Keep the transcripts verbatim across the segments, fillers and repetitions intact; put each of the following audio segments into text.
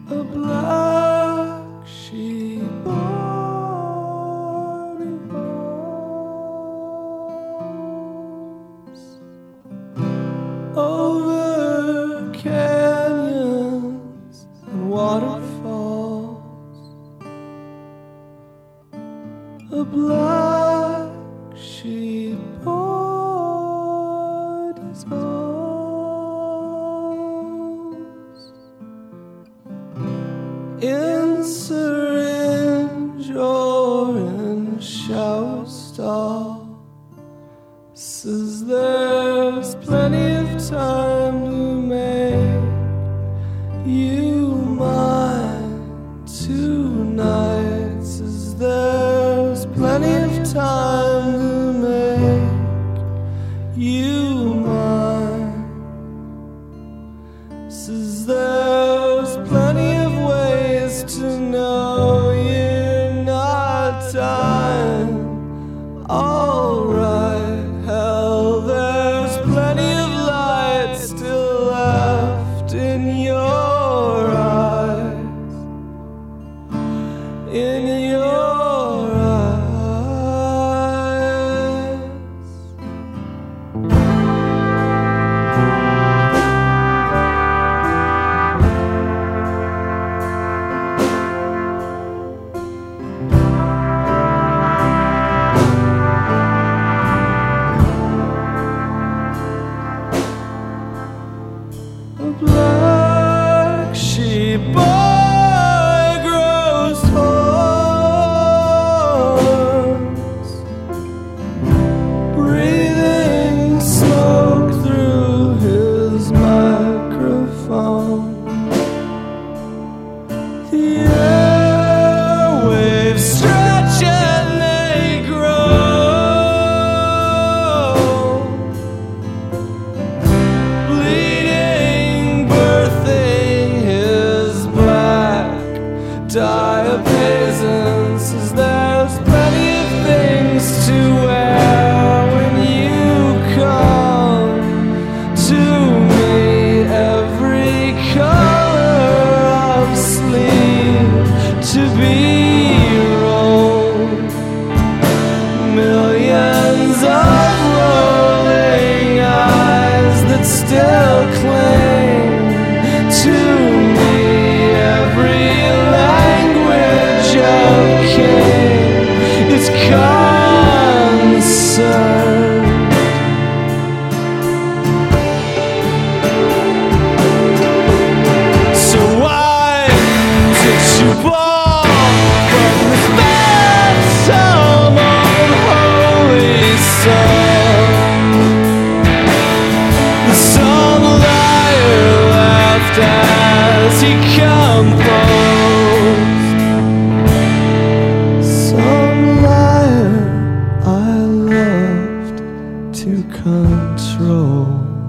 a black sheep body rolls over canyons and waterfalls. A black sheep body rolls in syringe or in shower stall. Says there's plenty of time to make you mine tonight. Says there's plenty of time to make you mine. Says there's plenty of ways to know you're not dying. Alright, hell, there's plenty of light still left in your eyes. In your black sheep boy grows horns, breathing smoke through his microphone. The airwaves stretch and they grow, bleeding, birthing his black diapason. Says there's plenty of things to wear when you come to me. Every color of sleeve to be rolled, millions of rolling eyes that still cling to me. Every language of king is concerned. So why did you fall from this phantom unholy sun? Some liar laughed as he composed. Some liar I loved to control.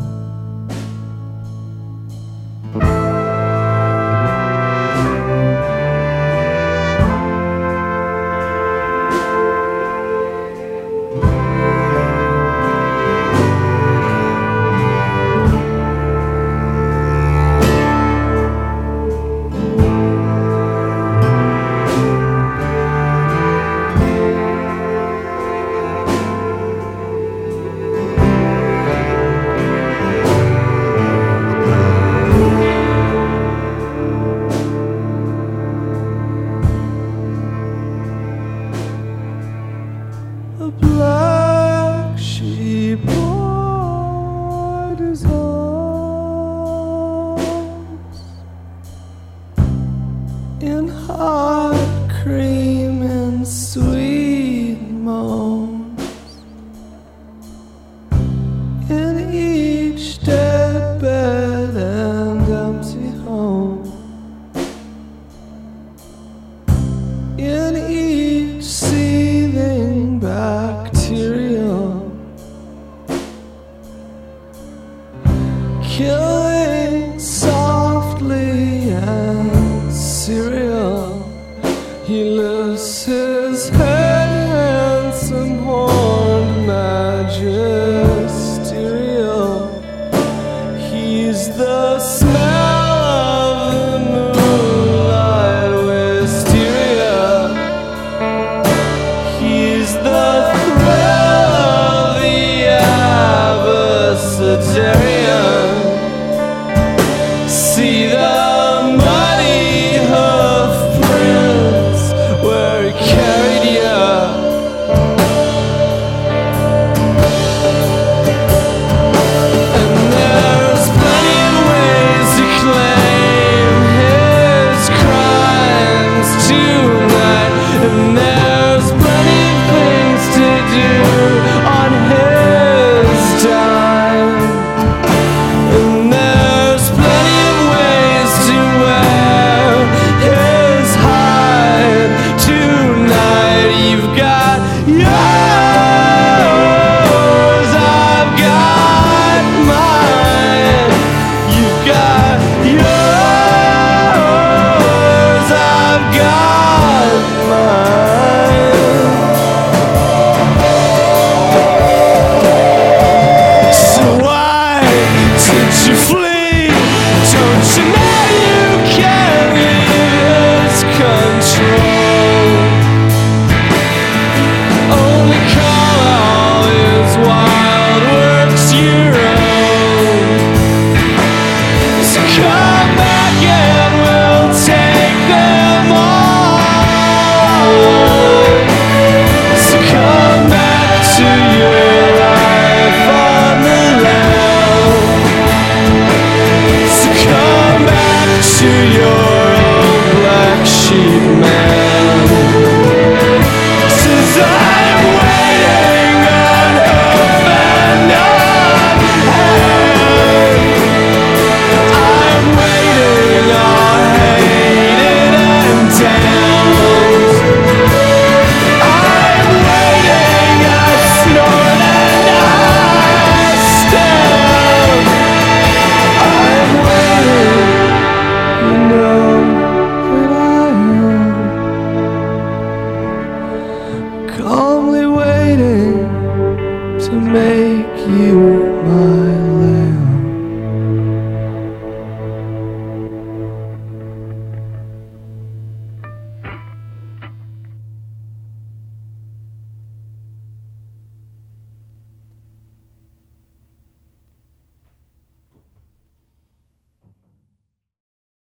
A black sheep borders halls in hot cream and sweet moans. In each dead bed and empty home, in each seething bacterium, killing softly and serial. He lifts his head, handsome horned magisterial. He's the smell of the moon libertarian.